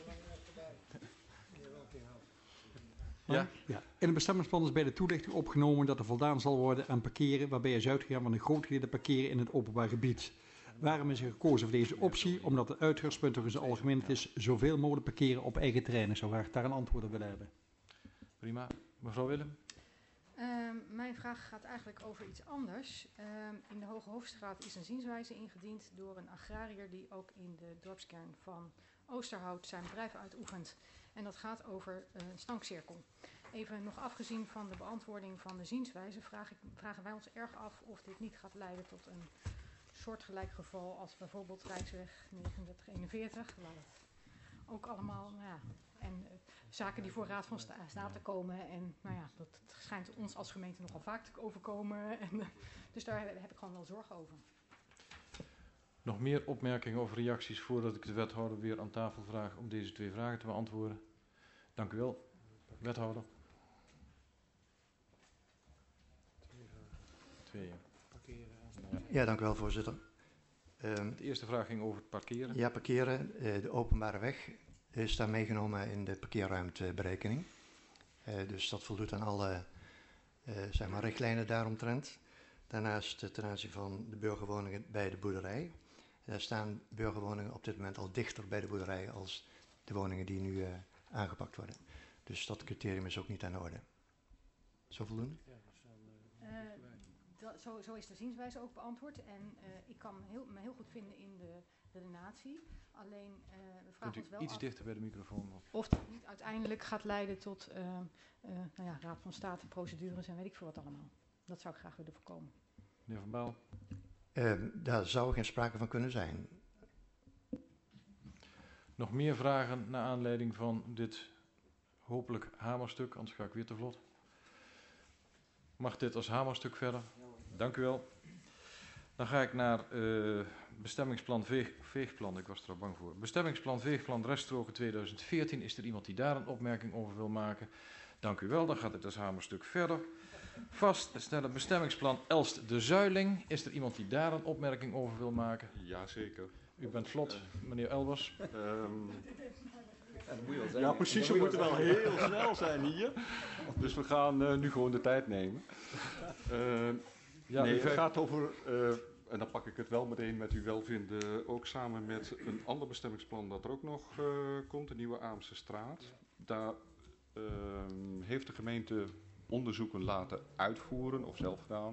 Ja? Ja. In het bestemmingsplan is bij de toelichting opgenomen dat er voldaan zal worden aan parkeren, waarbij is uitgegaan van een groot gedeelte parkeren in het openbaar gebied. Waarom is er gekozen voor deze optie? Omdat het uitgangspunt toch in zijn algemeen is zoveel mogelijk parkeren op eigen terrein. Ik zou graag daar een antwoord op willen hebben. Prima. Mevrouw Willem? Um, mijn vraag gaat eigenlijk over iets anders. Um, in de Hoge Hoofdstraat is een zienswijze ingediend door een agrariër die ook in de dorpskern van Oosterhout zijn bedrijf uitoefent. En dat gaat over een uh, stankcirkel. Even nog afgezien van de beantwoording van de zienswijze vraag ik, vragen wij ons erg af of dit niet gaat leiden tot een soortgelijk geval als bijvoorbeeld Rijksweg negenendertig eenenveertig. Waar het ook allemaal, nou ja, en uh, zaken die voor Raad van Sta State komen. En nou ja, dat schijnt ons als gemeente nogal vaak te overkomen. En, uh, dus daar heb ik gewoon wel zorgen over. Nog meer opmerkingen of reacties voordat ik de wethouder weer aan tafel vraag om deze twee vragen te beantwoorden? Dank u wel, wethouder. Twee, ja. Ja, dank u wel, voorzitter. Um, de eerste vraag ging over het parkeren. Ja, parkeren. Uh, de openbare weg is daar meegenomen in de parkeerruimteberekening. Uh, dus dat voldoet aan alle uh, zeg maar richtlijnen daaromtrent. Daarnaast uh, ten aanzien van de burgerwoningen bij de boerderij. Daar staan burgerwoningen op dit moment al dichter bij de boerderij als de woningen die nu uh, aangepakt worden. Dus dat criterium is ook niet aan de orde. Zo voldoende? Uh, dat, zo, zo is de zienswijze ook beantwoord. En uh, ik kan heel, me heel goed vinden in de redenatie. Alleen, uh, we vragen Kunt u ons wel iets af dichter bij de microfoon? of dat niet uiteindelijk gaat leiden tot uh, uh, nou ja, Raad van State, procedures en weet ik veel wat allemaal. Dat zou ik graag willen voorkomen. Meneer Van Baal? Uh, daar zou geen sprake van kunnen zijn. Nog meer vragen naar aanleiding van dit hopelijk hamerstuk, anders ga ik weer te vlot. Mag dit als hamerstuk verder? Dank u wel. Dan ga ik naar uh, bestemmingsplan veeg, veegplan, ik was er al bang voor. Bestemmingsplan veegplan reststroken tweeduizend veertien. Is er iemand die daar een opmerking over wil maken? Dank u wel, dan gaat het als hamerstuk verder. Vaststellen bestemmingsplan Elst de Zuiling. Is er iemand die daar een opmerking over wil maken? Jazeker. U bent vlot, meneer Elbers. Um, ja, precies. We moeten wel heel snel zijn hier. Dus we gaan uh, nu gewoon de tijd nemen. Uh, ja, nee, het gaat over, uh, en dan pak ik het wel meteen met uw welvinden, ook samen met een ander bestemmingsplan dat er ook nog uh, komt, de Nieuwe Aamse Straat. Daar uh, heeft de gemeente onderzoeken laten uitvoeren of zelf gedaan.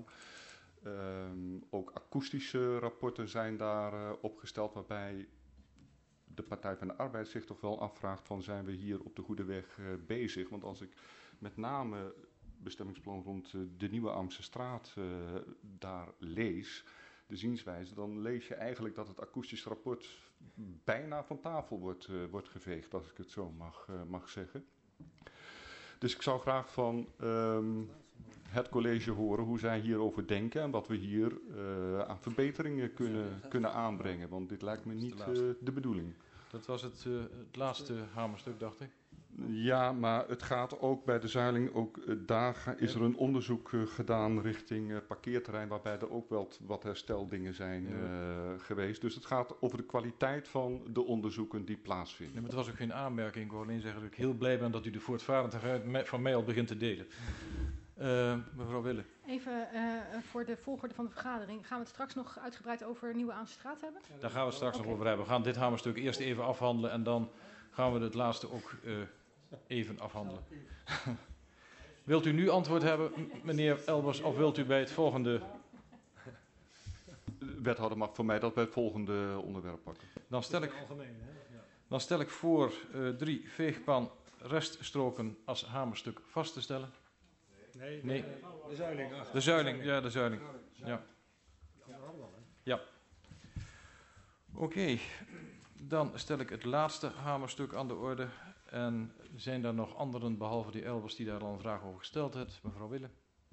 Um, ook akoestische rapporten zijn daar uh, opgesteld, waarbij de Partij van de Arbeid zich toch wel afvraagt van zijn we hier op de goede weg uh, bezig. Want als ik met name bestemmingsplan rond uh, de Nieuwe Aamse Straat uh, daar lees, de zienswijze, dan lees je eigenlijk dat het akoestisch rapport bijna van tafel wordt, uh, wordt geveegd, als ik het zo mag, uh, mag zeggen. Dus ik zou graag van um, het college horen hoe zij hierover denken en wat we hier uh, aan verbeteringen kunnen, kunnen aanbrengen. Want dit lijkt me niet uh, de bedoeling. Dat was het, uh, het laatste hamerstuk, dacht ik. Ja, maar het gaat ook bij de Zuiling, ook uh, daar is er een onderzoek uh, gedaan richting uh, parkeerterrein, waarbij er ook wel t, wat hersteldingen zijn uh, geweest. Dus het gaat over de kwaliteit van de onderzoeken die plaatsvinden. Nee, maar het was ook geen aanmerking. Ik wil alleen zeggen dat ik heel blij ben dat u de voortvarendheid van mij al begint te delen. Uh, mevrouw Wille. Even uh, voor de volgorde van de vergadering. Gaan we het straks nog uitgebreid over Nieuwe Aamse Straat hebben? Daar gaan we het straks okay. nog over hebben. We gaan dit hamerstuk eerst even afhandelen en dan gaan we het laatste ook uh, even afhandelen. Wilt u nu antwoord hebben, meneer Elbers, of wilt u bij het volgende... De wethouder mag voor mij dat bij het volgende onderwerp pakken. Dan stel ik, dan stel ik voor uh, drie veegpan reststroken als hamerstuk vast te stellen. Nee, nee. De Zuiling. De Zuiling, ja, de Zuiling. Ja. Ja. Oké, okay. Dan stel ik het laatste hamerstuk aan de orde. En zijn er nog anderen, behalve die Elbers, die daar al een vraag over gesteld heeft? Mevrouw Wille.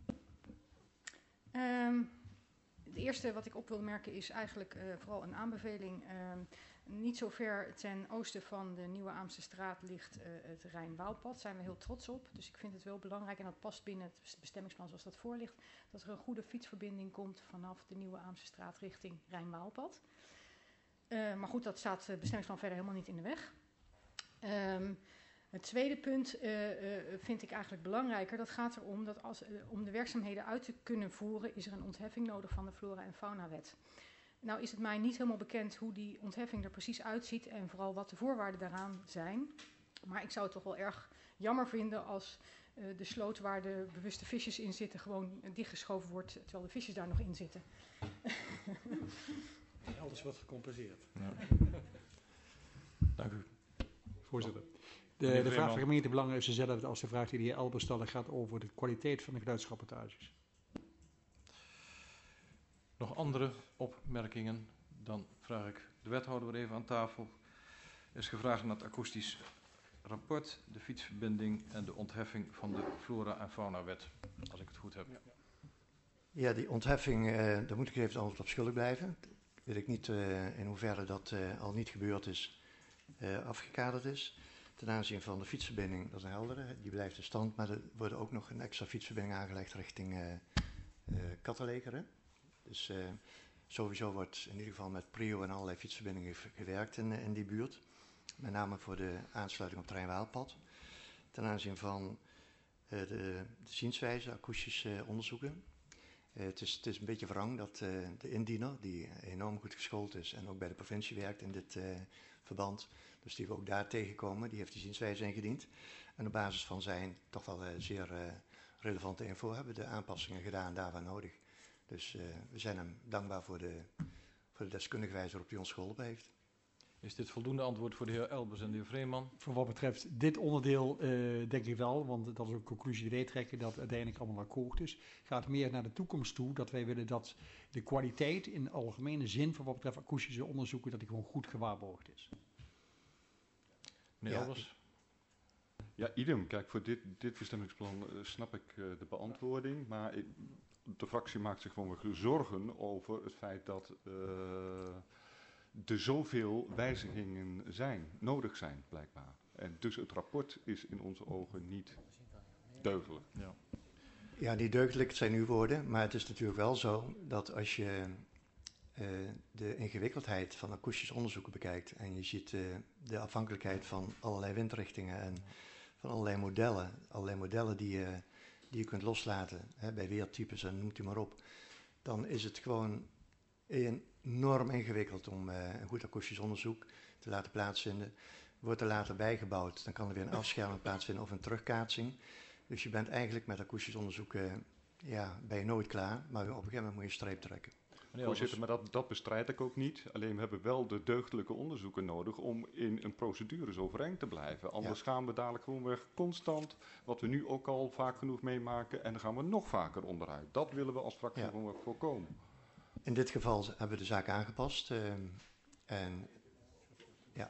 Um, het eerste wat ik op wil merken is eigenlijk uh, vooral een aanbeveling. Um, niet zo ver ten oosten van de Nieuwe Aamse Straat ligt uh, het Rijn-Waalpad. Daar zijn we heel trots op. Dus ik vind het wel belangrijk, en dat past binnen het bestemmingsplan zoals dat voor ligt, dat er een goede fietsverbinding komt vanaf de Nieuwe Aamse Straat richting Rijn-Waalpad. Uh, maar goed, dat staat het bestemmingsplan verder helemaal niet in de weg. Um, het tweede punt uh, uh, vind ik eigenlijk belangrijker. Dat gaat erom dat als, uh, om de werkzaamheden uit te kunnen voeren, is er een ontheffing nodig van de Flora- en Faunawet. Nou is het mij niet helemaal bekend hoe die ontheffing er precies uitziet en vooral wat de voorwaarden daaraan zijn. Maar ik zou het toch wel erg jammer vinden als uh, de sloot waar de bewuste visjes in zitten gewoon uh, dichtgeschoven wordt terwijl de visjes daar nog in zitten. Alles wordt gecompenseerd. Ja. Dank u. Voorzitter. De, de vraag van gemeentebelangen is dezelfde als de vraag die de heer Elbers stelde, gaat over de kwaliteit van de geluidsrapportages. Nog andere opmerkingen? Dan vraag ik de wethouder weer even aan tafel. Er is gevraagd naar het akoestisch rapport, de fietsverbinding en de ontheffing van de Flora- en Faunawet, als ik het goed heb. Ja, die ontheffing, uh, daar moet ik even antwoord op schuldig blijven. Weet ik niet uh, in hoeverre dat uh, al niet gebeurd is, uh, afgekaderd is. Ten aanzien van de fietsverbinding, dat is een heldere, die blijft in stand, maar er wordt ook nog een extra fietsverbinding aangelegd richting uh, uh, Kattenlegeren. Dus uh, sowieso wordt in ieder geval met Prio en allerlei fietsverbindingen gewerkt in, in die buurt. Met name voor de aansluiting op het Rijn-Waalpad. Ten aanzien van uh, de, de zienswijze, akoestische uh, onderzoeken. Uh, het, is, het is een beetje wrang dat uh, de indiener, die enorm goed geschoold is en ook bij de provincie werkt in dit uh, verband, dus die we ook daar tegenkomen, die heeft die zienswijze ingediend. En op basis van zijn toch wel uh, zeer uh, relevante info hebben we de aanpassingen gedaan daar waar nodig. Dus uh, we zijn hem dankbaar voor de, voor de deskundige wijze waarop hij ons geholpen heeft. Is dit voldoende antwoord voor de heer Elbers en de heer Vreeman? Voor wat betreft dit onderdeel uh, denk ik wel, want dat is ook een conclusie die wij trekken, dat uiteindelijk allemaal akkoord is. Het gaat meer naar de toekomst toe, dat wij willen dat de kwaliteit in algemene zin voor wat betreft akoestische onderzoeken, dat die gewoon goed gewaarborgd is. Meneer Ja. Elbers? Ja, idem. Kijk, voor dit, dit bestemmingsplan uh, snap ik uh, de beantwoording, maar ik, de fractie maakt zich gewoon weer zorgen over het feit dat uh, er zoveel wijzigingen zijn, nodig zijn, blijkbaar. En dus het rapport is in onze ogen niet deugdelijk. Ja. Ja, niet deugdelijk, het zijn uw woorden, maar het is natuurlijk wel zo dat als je uh, de ingewikkeldheid van akoestisch onderzoeken bekijkt en je ziet uh, de afhankelijkheid van allerlei windrichtingen en van allerlei modellen, allerlei modellen die je, die je kunt loslaten, hè, bij weertypes en noemt u maar op, dan is het gewoon enorm ingewikkeld om uh, een goed akoestisch onderzoek te laten plaatsvinden. Wordt er later bijgebouwd, dan kan er weer een afscherming plaatsvinden of een terugkaatsing. Dus je bent eigenlijk met akoestisch onderzoek, uh, ja, ben je nooit klaar, maar op een gegeven moment moet je een streep trekken. Voorzitter, maar dat, dat bestrijd ik ook niet. Alleen we hebben wel de deugdelijke onderzoeken nodig om in een procedure zo overeind te blijven. Anders ja. gaan we dadelijk gewoon weer constant, wat we nu ook al vaak genoeg meemaken, en dan gaan we nog vaker onderuit. Dat willen we als fractie ja. gewoon weer voorkomen. In dit geval hebben we de zaak aangepast. Uh, en ja.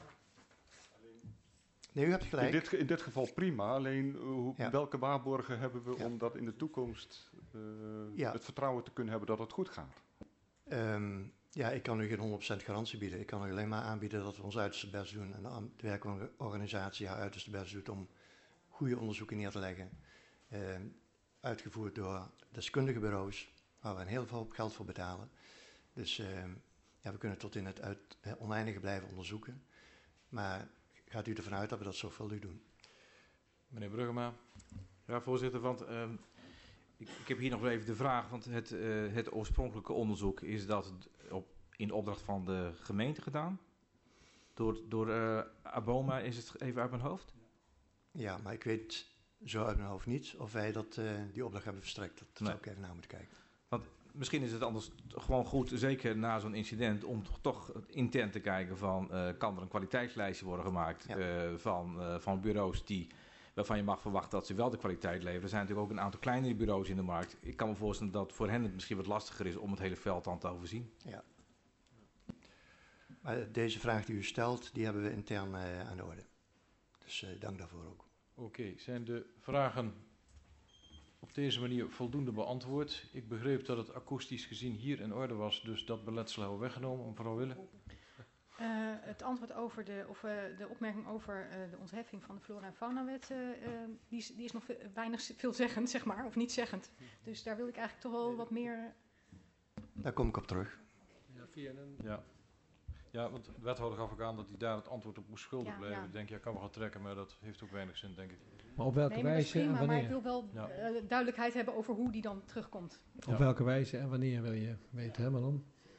Nee, u hebt gelijk. In dit, in dit geval prima, alleen uh, hoe, ja. welke waarborgen hebben we ja. om dat in de toekomst uh, ja. het vertrouwen te kunnen hebben dat het goed gaat? Um, ja, ik kan u geen honderd procent garantie bieden. Ik kan u alleen maar aanbieden dat we ons uiterste best doen. En de werkorganisatie haar uiterste best doet om goede onderzoeken neer te leggen. Uh, uitgevoerd door deskundige bureaus, waar we een heel veel geld voor betalen. Dus uh, ja, we kunnen tot in het uit, uh, oneindige blijven onderzoeken. Maar gaat u ervan uit dat we dat zorgvuldig doen? Meneer Bruggema. Ja, voorzitter, want uh, ik, ik heb hier nog even de vraag, want het, uh, het oorspronkelijke onderzoek is dat op, in opdracht van de gemeente gedaan? Door, door uh, Aboma is het even uit mijn hoofd? Ja, maar ik weet zo uit mijn hoofd niet of wij dat, uh, die opdracht hebben verstrekt. Dat nee. zou ik even naar moeten kijken. Want misschien is het anders gewoon goed, zeker na zo'n incident, om toch, toch intern te kijken van, uh, kan er een kwaliteitslijstje worden gemaakt ja. uh, van, uh, van bureaus die, waarvan je mag verwachten dat ze wel de kwaliteit leveren. Er zijn natuurlijk ook een aantal kleinere bureaus in de markt. Ik kan me voorstellen dat voor hen het misschien wat lastiger is om het hele veld aan te overzien. Ja. Maar deze vraag die u stelt, die hebben we intern uh, aan de orde. Dus uh, dank daarvoor ook. Oké, okay, zijn de vragen op deze manier voldoende beantwoord? Ik begreep dat het akoestisch gezien hier in orde was, dus dat beletsel hebben we weggenomen. Mevrouw Wille? Uh, het antwoord over de, of uh, de opmerking over uh, de ontheffing van de Flora- en Faunawet, uh, uh, die, is, die is nog veel, weinig veelzeggend, zeg maar, of niet zeggend. Dus daar wil ik eigenlijk toch wel wat meer... Daar kom ik op terug. Ja, via een... ja. ja, want de wethouder gaf ook aan dat hij daar het antwoord op moest schuldig ja, blijven. Ja. Ik denk, ja, kan wel gaan trekken, maar dat heeft ook weinig zin, denk ik. Maar op welke nee, wijze prima, en wanneer? Maar ik wil wel ja. uh, duidelijkheid hebben over hoe die dan terugkomt. Op ja. welke wijze en wanneer wil je weten, hè, Manon?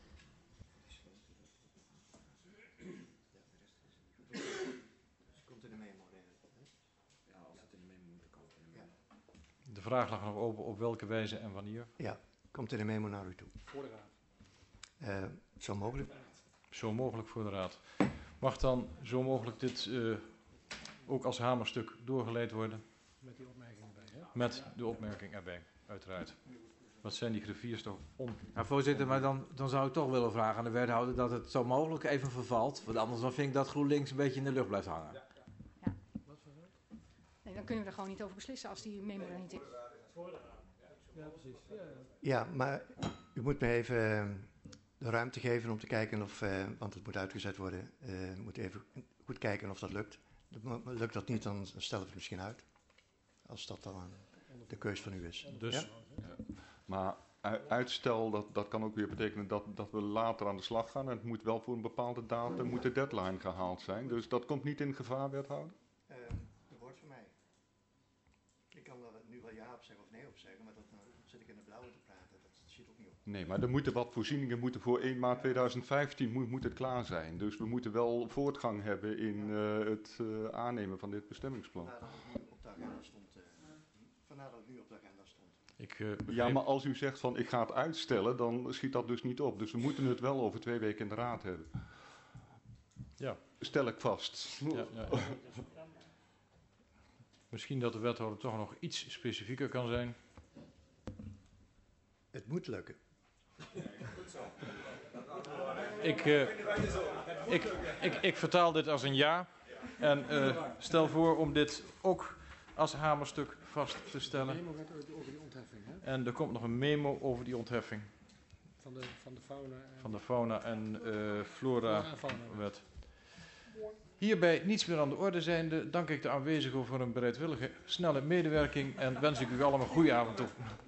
De vraag lag nog open op welke wijze en wanneer? Ja, komt in de memo naar u toe. Voor de raad? Uh, zo mogelijk. Zo mogelijk voor de raad. Mag dan zo mogelijk dit uh, ook als hamerstuk doorgeleid worden? Met die opmerking erbij, hè? Met de opmerking erbij, uiteraard. Wat zijn die griffiers toch on... Ja, voorzitter, maar dan, dan zou ik toch willen vragen aan de wethouder dat het zo mogelijk even vervalt. Want anders dan vind ik dat GroenLinks een beetje in de lucht blijft hangen. Ja. Ja. Nee, dan kunnen we er gewoon niet over beslissen als die memo er niet is. Ja, precies. Ja, ja, maar u moet me even de ruimte geven om te kijken of, uh, want het moet uitgezet worden, uh, we moeten even goed kijken of dat lukt. Lukt dat niet, dan stellen we het misschien uit. Als dat dan de keus van u is. Dus, ja? Ja. Maar uitstel, dat, dat kan ook weer betekenen dat, dat we later aan de slag gaan. En het moet wel voor een bepaalde datum, moet de deadline gehaald zijn. Dus dat komt niet in gevaar, wethouder? Uh, dat wordt voor mij. Ik kan dat nu wel ja op zeggen of nee op zeggen, maar dat, dan zit ik in de blauwe te praten. Dat schiet ook niet op. Nee, maar er moeten wat voorzieningen moeten voor één maart tweeduizend vijftien moet, moet het klaar zijn. Dus we moeten wel voortgang hebben in uh, het uh, aannemen van dit bestemmingsplan. Vandaar dat het nu op de agenda stond. Uh, vandaar dat het nu op de agenda stond. Ik, uh, ja, maar als u zegt van ik ga het uitstellen, dan schiet dat dus niet op. Dus we moeten het wel over twee weken in de raad hebben. Ja. Stel ik vast. Ja, ja, ja. Misschien dat de wethouder toch nog iets specifieker kan zijn. Het moet lukken. Ik, uh, ik, ik, ik vertaal dit als een ja. En uh, stel voor om dit ook als hamerstuk vast te stellen. Een memo over die ontheffing, hè? En er komt nog een memo over die ontheffing. Van de, van de fauna en, van de fauna en uh, flora fauna. wet. Hierbij niets meer aan de orde zijnde, dank ik de aanwezigen voor hun bereidwillige, snelle medewerking en wens ik u allemaal een goede avond toe.